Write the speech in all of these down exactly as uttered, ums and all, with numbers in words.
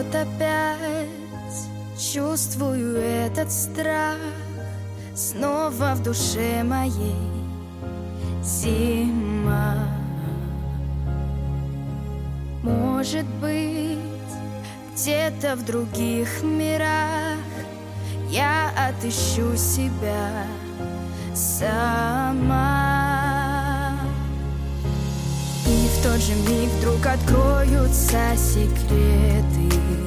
вот опять чувствую этот страх. Снова в душе моей зима. Может быть, где-то в других мирах я отыщу себя сама. И в тот же миг вдруг откроются секреты,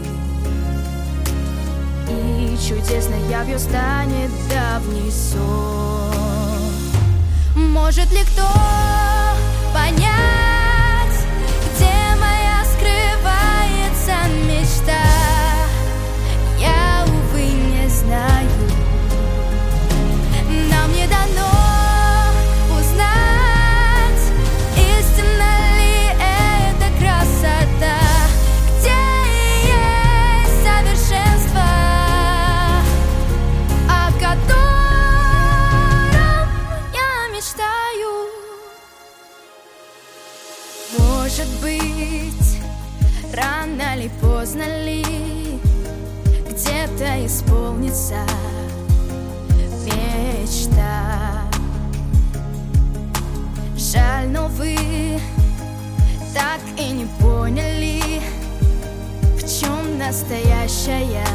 и чудесной явью станет давний сон. Может ли кто понять, где моя скрывается мечта? Я, увы, не знаю. Нам не дано узнать, истинна ли эта красота, где есть совершенство, о котором я мечтаю. Может быть, рано ли, поздно ли, где-то исполнится мечта. Жаль, но вы так и не поняли, в чем настоящая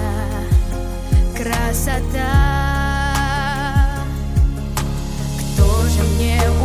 красота. Кто же мне